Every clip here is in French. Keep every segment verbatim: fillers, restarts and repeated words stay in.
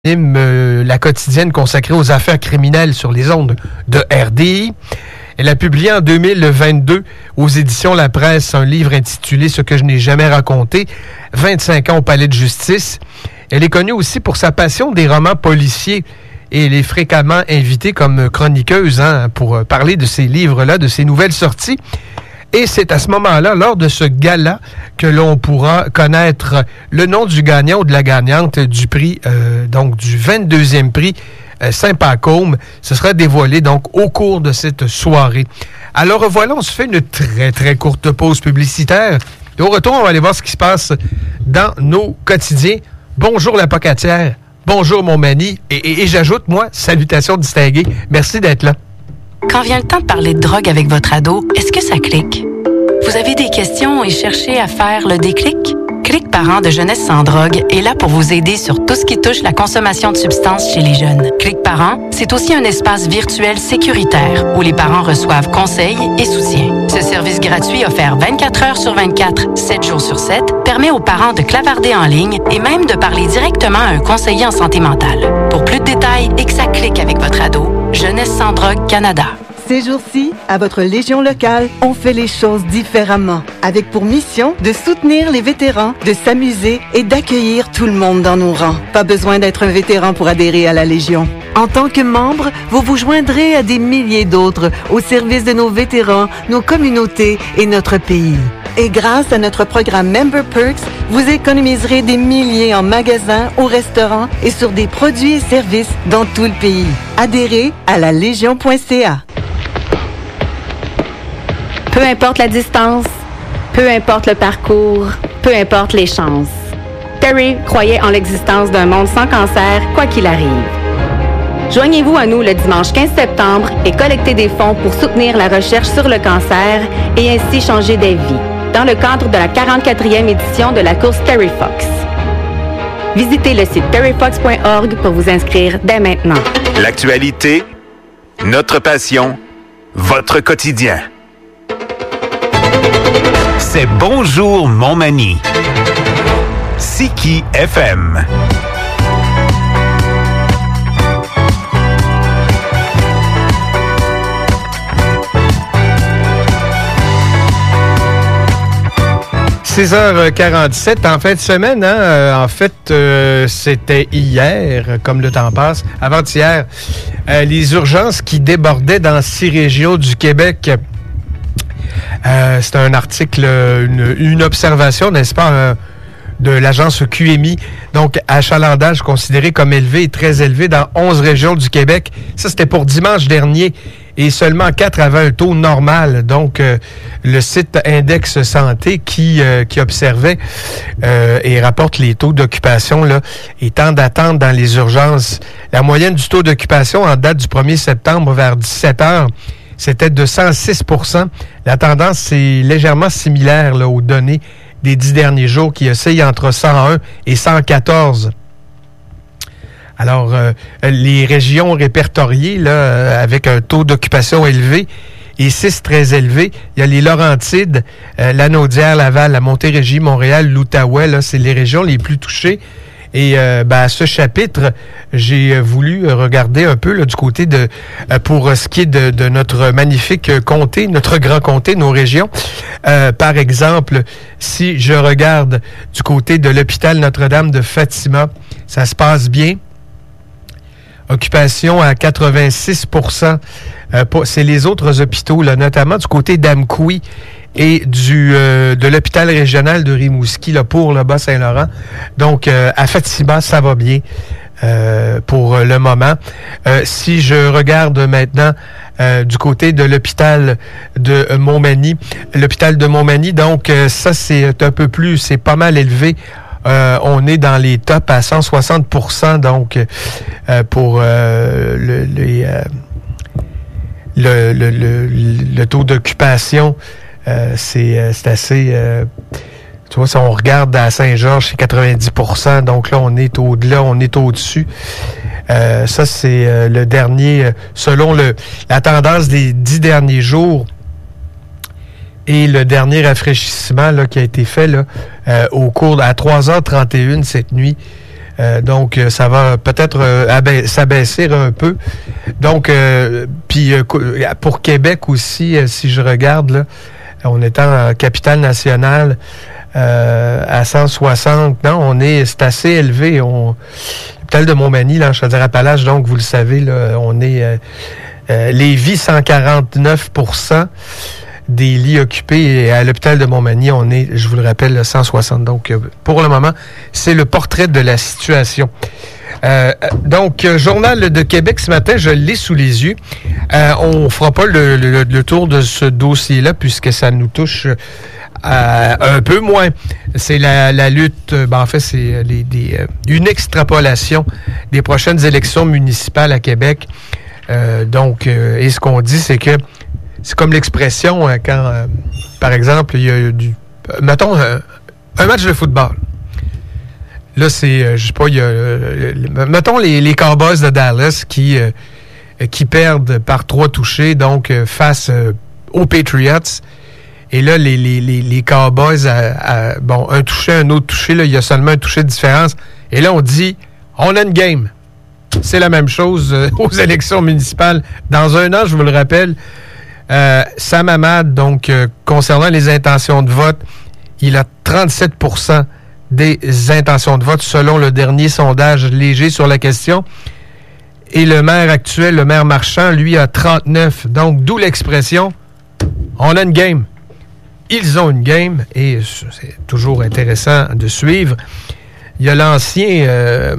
Euh, la quotidienne consacrée aux affaires criminelles sur les ondes de R D I. Elle a publié en deux mille vingt-deux aux éditions La Presse un livre intitulé « Ce que je n'ai jamais raconté, vingt-cinq ans au palais de justice ». Elle est connue aussi pour sa passion des romans policiers et elle est fréquemment invitée comme chroniqueuse hein, pour parler de ces livres-là, de ces nouvelles sorties. Et c'est à ce moment-là, lors de ce gala, que l'on pourra connaître le nom du gagnant ou de la gagnante du prix, euh, donc du vingt-deuxième prix euh, Saint-Pacôme. Ce sera dévoilé donc au cours de cette soirée. Alors voilà, on se fait une très très courte pause publicitaire. Et au retour, on va aller voir ce qui se passe dans nos quotidiens. Bonjour la Pocatière, bonjour mon Mani, et, et, et j'ajoute, moi, salutations distinguées. Merci d'être là. Quand vient le temps de parler de drogue avec votre ado, est-ce que ça clique? Vous avez des questions et cherchez à faire le déclic? Clic Parents de Jeunesse sans drogue est là pour vous aider sur tout ce qui touche la consommation de substances chez les jeunes. Clic Parents, c'est aussi un espace virtuel sécuritaire où les parents reçoivent conseils et soutien. Ce service gratuit offert vingt-quatre heures sur vingt-quatre, sept jours sur sept, permet aux parents de clavarder en ligne et même de parler directement à un conseiller en santé mentale. Pour plus de détails et que ça clique avec votre ado, Jeunesse sans drogue Canada. Ces jours-ci, à votre Légion locale, on fait les choses différemment, avec pour mission de soutenir les vétérans, de s'amuser et d'accueillir tout le monde dans nos rangs. Pas besoin d'être un vétéran pour adhérer à la Légion. En tant que membre, vous vous joindrez à des milliers d'autres au service de nos vétérans, nos communautés et notre pays. Et grâce à notre programme Member Perks, vous économiserez des milliers en magasins, au restaurant et sur des produits et services dans tout le pays. Adhérez à la légion point c a. Peu importe la distance, peu importe le parcours, peu importe les chances. Terry croyait en l'existence d'un monde sans cancer, quoi qu'il arrive. Joignez-vous à nous le dimanche quinze septembre et collectez des fonds pour soutenir la recherche sur le cancer et ainsi changer des vies, dans le cadre de la quarante-quatrième édition de la course Terry Fox. Visitez le site terry fox point org pour vous inscrire dès maintenant. L'actualité, notre passion, votre quotidien. C'est Bonjour Montmagny. Siki F M. six heures quarante-sept en fin de semaine. Hein? Euh, en fait, euh, c'était hier, comme le temps passe, avant-hier, euh, les urgences qui débordaient dans six régions du Québec. Euh, c'est un article, une, une observation, n'est-ce pas, euh, de l'agence Q M I. Donc, achalandage considéré comme élevé et très élevé dans onze régions du Québec. Ça, c'était pour dimanche dernier. Et seulement quatre avaient un taux normal. Donc, euh, le site Index Santé qui, euh, qui observait euh, et rapporte les taux d'occupation là, et temps d'attente dans les urgences. La moyenne du taux d'occupation en date du premier septembre vers dix-sept heures, c'était de cent six pour cent. La tendance, c'est légèrement similaire là, aux données des dix derniers jours qui oscillent entre cent un et cent quatorze. Alors, euh, les régions répertoriées là, euh, avec un taux d'occupation élevé et six très élevés, il y a les Laurentides, euh, la Naudière, Laval, la Montérégie, Montréal, l'Outaouais, là, c'est les régions les plus touchées. Et euh, ben, à ce chapitre, j'ai voulu regarder un peu là, du côté de euh, pour ce qui est de, de notre magnifique comté, notre grand comté, nos régions. Euh, par exemple, si je regarde du côté de l'hôpital Notre-Dame de Fatima, ça se passe bien. Occupation à quatre-vingt-six pour cent. Euh, c'est les autres hôpitaux, là, notamment du côté d'Amqui et du euh, de l'hôpital régional de Rimouski là, pour le Bas-Saint-Laurent. Donc, euh, à Fatima, ça va bien euh, pour le moment. Euh, si je regarde maintenant euh, du côté de l'hôpital de Montmagny, l'hôpital de Montmagny, donc euh, ça, c'est un peu plus, c'est pas mal élevé. Euh, on est dans les tops à cent soixante pour cent, donc euh, pour euh, le, les, euh, le, le, le, le taux d'occupation, euh, c'est, c'est assez... Euh, tu vois, si on regarde à Saint-Georges, c'est quatre-vingt-dix pour cent, donc là, on est au-delà, on est au-dessus. Euh, ça, c'est euh, le dernier, euh, selon le la tendance des dix derniers jours. Et le dernier rafraîchissement là, qui a été fait là, euh, au cours de, à trois heures trente et une cette nuit, Euh, donc, ça va peut-être euh, abai- s'abaisser un peu. Donc, euh, puis euh, pour Québec aussi, euh, si je regarde, là, on est en capitale nationale euh, à cent soixante. Non, on est, c'est assez élevé. On, l'hôpital de Montmagny, là, en Chaudière-Appalaches, donc vous le savez, là, on est euh, euh, Lévis, cent quarante-neuf pour cent des lits occupés, et à l'hôpital de Montmagny, on est, je vous le rappelle, là, cent soixante. Donc, euh, pour le moment, c'est le portrait de la situation. Euh, donc, euh, Journal de Québec ce matin, je l'ai sous les yeux. Euh, on ne fera pas le, le, le tour de ce dossier-là puisque ça nous touche euh, un peu moins. C'est la, la lutte, ben en fait, c'est les, des, euh, une extrapolation des prochaines élections municipales à Québec. Euh, donc, euh, et ce qu'on dit, c'est que c'est comme l'expression euh, quand, euh, par exemple, il y a du... Euh, mettons, euh, un match de football. Là, c'est, euh, je sais pas, il y a... Euh, mettons les, les Cowboys de Dallas qui, euh, qui perdent par trois touchés, donc euh, face euh, aux Patriots. Et là, les, les, les, les Cowboys, à, à, bon, un touché, un autre touché, là, il y a seulement un touché de différence. Et là, on dit, on a une game. C'est la même chose euh, aux élections municipales. Dans un an, je vous le rappelle, euh, Sam Hamad, donc, euh, concernant les intentions de vote, il a trente-sept pour cent des intentions de vote selon le dernier sondage léger sur la question. Et le maire actuel, le maire Marchand, lui, a trente-neuf. Donc, d'où l'expression, on a une game. Ils ont une game et c'est toujours intéressant de suivre. Il y a l'ancien euh,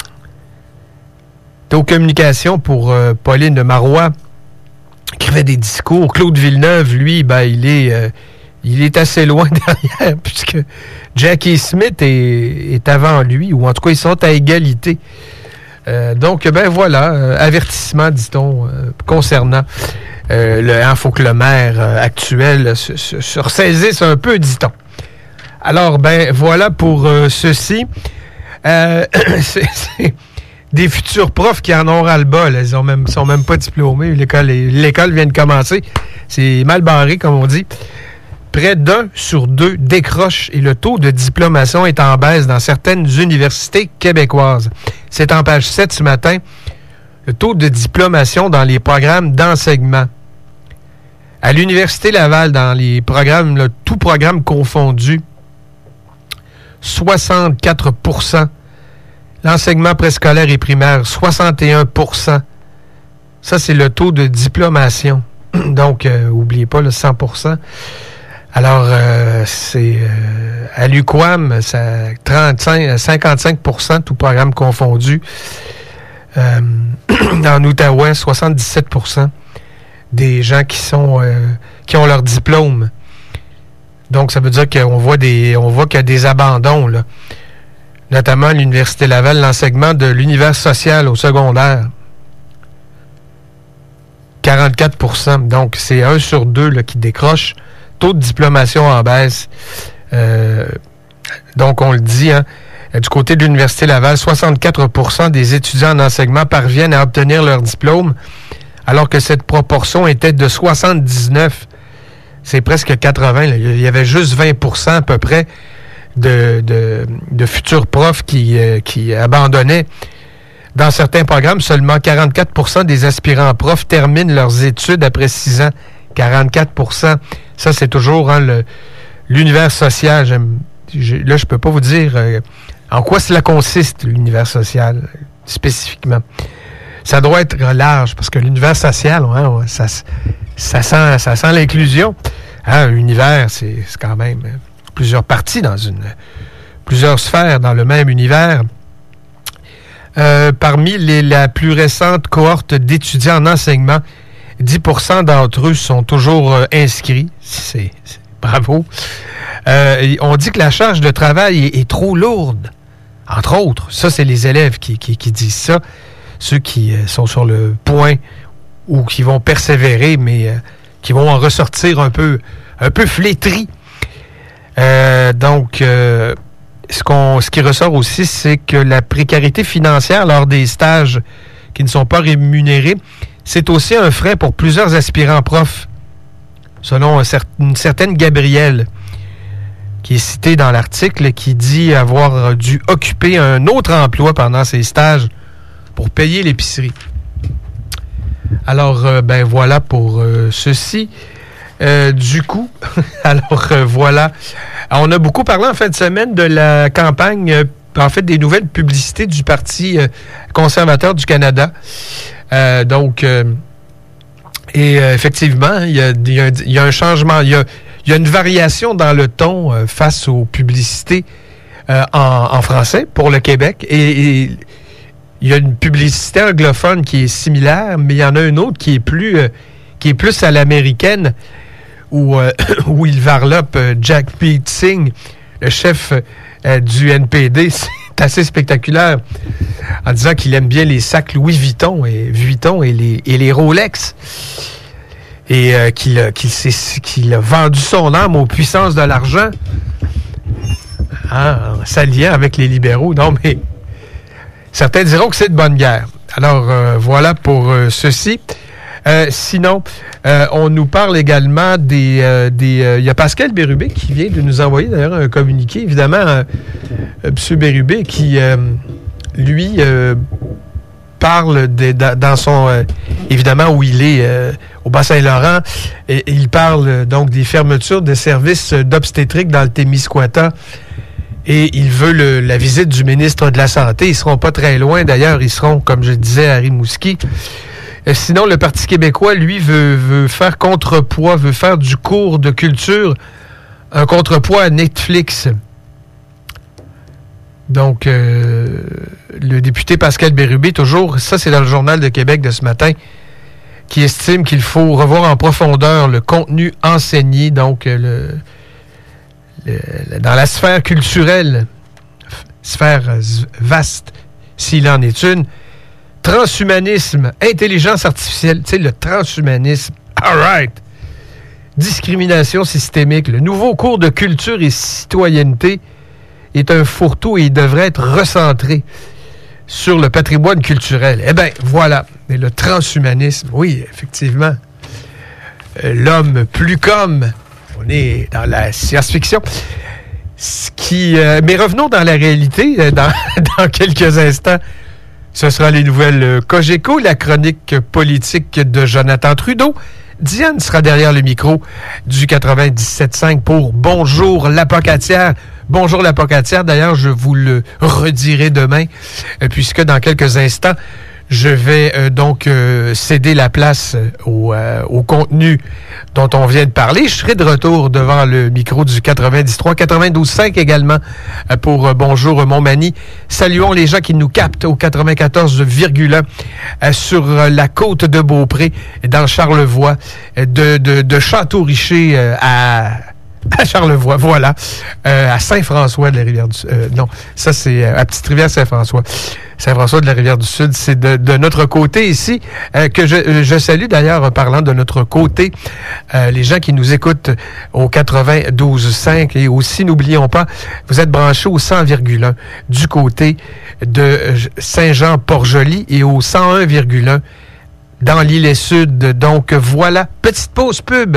aux communications pour euh, Pauline de Marois qui fait des discours. Claude Villeneuve, lui, ben, il est euh, il est assez loin derrière puisque Jackie Smith est, est avant lui, ou en tout cas, ils sont à égalité. Euh, donc, ben voilà, euh, avertissement, dit-on, euh, concernant euh, le, il faut que le maire euh, actuel se, se, se ressaisisse un peu, dit-on. Alors, ben voilà pour euh, ceci. Euh, c'est, c'est des futurs profs qui en ont ras-le-bol. Ils ont même, sont même pas diplômés. L'école, l'école vient de commencer. C'est mal barré, comme on dit. Près d'un sur deux décroche et le taux de diplomation est en baisse dans certaines universités québécoises. C'est en page sept ce matin. Le taux de diplomation dans les programmes d'enseignement. À l'Université Laval, dans les programmes, là, tout programme confondu, soixante-quatre pour cent. L'enseignement préscolaire et primaire, soixante et un pour cent. Ça, c'est le taux de diplomation. Donc, euh, oubliez pas le cent pour cent. Alors, euh, c'est euh, à l'U Q A M, ça trente-cinq, cinquante-cinq pour cent, tout programme confondu. Euh, en Outaouais, soixante-dix-sept pour cent des gens qui sont euh, qui ont leur diplôme. Donc, ça veut dire qu'on voit des on voit qu'il y a des abandons, là. Notamment à l'Université Laval, l'enseignement de l'univers social au secondaire. quarante-quatre pour cent. Donc, c'est un sur deux là, qui décroche. Taux de diplomation en baisse. Euh, donc, on le dit, hein, du côté de l'Université Laval, soixante-quatre pour cent des étudiants en enseignement parviennent à obtenir leur diplôme, alors que cette proportion était de soixante-dix-neuf. C'est presque quatre-vingts. Là. Il y avait juste vingt pour cent à peu près de, de, de futurs profs qui, euh, qui abandonnaient. Dans certains programmes, seulement quarante-quatre pour cent des aspirants profs terminent leurs études après six ans. quarante-quatre pour cent. Ça, c'est toujours hein, le, l'univers social. J'aime, là, je peux pas vous dire euh, en quoi cela consiste, l'univers social, spécifiquement. Ça doit être large, parce que l'univers social, hein, ça, ça, sent, ça sent l'inclusion. Hein, l'univers, c'est, c'est quand même plusieurs parties dans une... plusieurs sphères dans le même univers. Euh, parmi les, la plus récente cohorte d'étudiants en enseignement, dix pour cent d'entre eux sont toujours euh, inscrits. C'est, c'est, bravo. Euh, on dit que la charge de travail est, est trop lourde. Entre autres, ça, c'est les élèves qui, qui, qui disent ça. Ceux qui euh, sont sur le point ou qui vont persévérer, mais euh, qui vont en ressortir un peu, un peu flétris. Euh, donc, euh, ce, qu'on, ce qui ressort aussi, c'est que la précarité financière lors des stages qui ne sont pas rémunérés, c'est aussi un frein pour plusieurs aspirants profs, selon un cer- une certaine Gabrielle. qui est cité dans l'article, qui dit avoir dû occuper un autre emploi pendant ses stages pour payer l'épicerie. Alors, euh, ben voilà pour euh, ceci. Euh, du coup, alors euh, voilà. Alors, on a beaucoup parlé en fin de semaine de la campagne, euh, en fait, des nouvelles publicités du Parti euh, conservateur du Canada. Euh, donc, euh, et euh, effectivement, il y a, il y a, il y a un changement, il y a, il y a une variation dans le ton euh, face aux publicités euh, en, en français pour le Québec. Et, et il y a une publicité anglophone qui est similaire, mais il y en a une autre qui est plus, euh, qui est plus à l'américaine, où, euh, où il varlope euh, Jagmeet Singh, le chef euh, du N P D. C'est assez spectaculaire, en disant qu'il aime bien les sacs Louis Vuitton et, Vuitton et, les, et les Rolex. Et euh, qu'il, qu'il, s'est, qu'il a vendu son âme aux puissances de l'argent, hein, en s'alliant avec les libéraux. Non, mais certains diront que c'est de bonne guerre. Alors, euh, voilà pour euh, ceci. Euh, sinon, euh, on nous parle également des... Il euh, des, euh, y a Pascal Bérubé qui vient de nous envoyer d'ailleurs un communiqué. Évidemment, euh, euh, M. Bérubé qui, euh, lui, euh, parle de, de, dans son... Euh, évidemment, où il est, euh, au Bas-Saint-Laurent, et, et il parle euh, donc des fermetures de services d'obstétrique dans le Témiscouata. Et il veut le, la visite du ministre de la Santé. Ils ne seront pas très loin, d'ailleurs. Ils seront, comme je disais, à Rimouski. Euh, sinon, le Parti québécois, lui, veut, veut faire contrepoids, veut faire du cours de culture un contrepoids à Netflix. Donc, euh, le député Pascal Bérubé, toujours, ça c'est dans le Journal de Québec de ce matin, qui estime qu'il faut revoir en profondeur le contenu enseigné, donc le, le, dans la sphère culturelle, sphère vaste, s'il en est une. Transhumanisme, intelligence artificielle, tu sais, le transhumanisme, all right. Discrimination systémique, le nouveau cours de culture et citoyenneté est un fourre-tout et il devrait être recentré sur le patrimoine culturel. Eh bien, voilà. Mais le transhumanisme, oui, effectivement. Euh, l'homme plus comme, on est dans la science-fiction. Ce qui, euh, mais revenons dans la réalité, euh, dans, dans quelques instants. Ce sera les nouvelles euh, Cogeco, la chronique politique de Jonathan Trudeau. Diane sera derrière le micro du quatre-vingt-dix-sept cinq pour Bonjour l'Apocatière. Bonjour l'Apocatière. D'ailleurs, je vous le redirai demain, euh, puisque dans quelques instants, je vais euh, donc euh, céder la place au, euh, au contenu dont on vient de parler. Je serai de retour devant le micro du quatre-vingt-dix trois, quatre-vingt-douze cinq également euh, pour euh, Bonjour Montmagny. Saluons les gens qui nous captent au quatre-vingt-quatorze virgule un euh, sur euh, la côte de Beaupré, dans Charlevoix, euh, de, de, de Château-Richer euh, à... À Charlevoix, voilà. Euh, à Saint-François de la Rivière-du-Sud. Euh, non, ça, c'est euh, à Petite-Rivière-Saint-François. Saint-François de la Rivière-du-Sud, c'est de, de notre côté ici, euh, que je, je salue d'ailleurs, en parlant de notre côté, euh, les gens qui nous écoutent au quatre-vingt-douze cinq. Et aussi, n'oublions pas, vous êtes branchés au cent virgule un du côté de Saint-Jean-Port-Joli et au cent un virgule un dans l'Île-et-Sud. Donc, voilà, petite pause pub.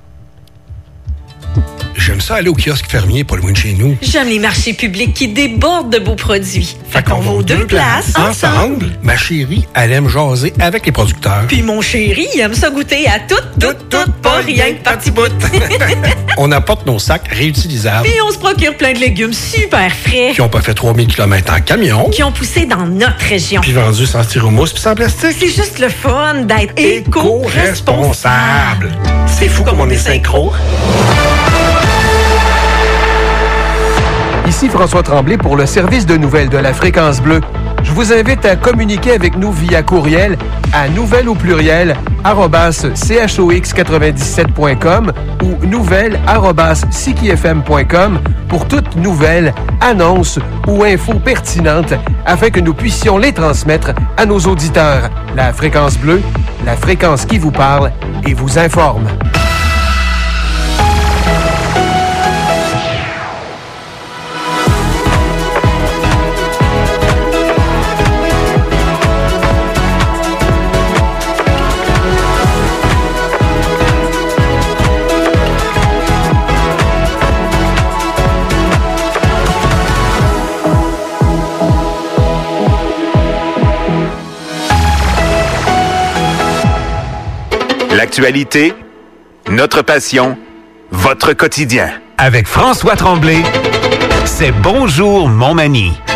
J'aime ça aller au kiosque fermier pas loin de chez nous. J'aime les marchés publics qui débordent de beaux produits. Fait, fait qu'on va aux deux places ensemble. ensemble. Ma chérie, elle aime jaser avec les producteurs. Puis mon chéri, il aime ça goûter à tout, tout, tout, tout pas rien que parti bout. On apporte nos sacs réutilisables. Puis on se procure plein de légumes super frais. Qui ont pas fait trois mille kilomètres en camion. Qui ont poussé dans notre région. Puis vendus sans styromousse puis sans plastique. C'est juste le fun d'être éco-responsable. C'est fou comme on est synchro. Ici François Tremblay pour le service de nouvelles de la Fréquence Bleue. Je vous invite à communiquer avec nous via courriel à nouvelles au pluriel arobase chox quatre-vingt-dix-sept point com ou nouvelles arobase c q f m point com pour toute nouvelle, annonce ou info pertinente afin que nous puissions les transmettre à nos auditeurs. La Fréquence Bleue, la fréquence qui vous parle et vous informe. L'actualité, notre passion, votre quotidien. Avec François Tremblay, c'est Bonjour Montmagny.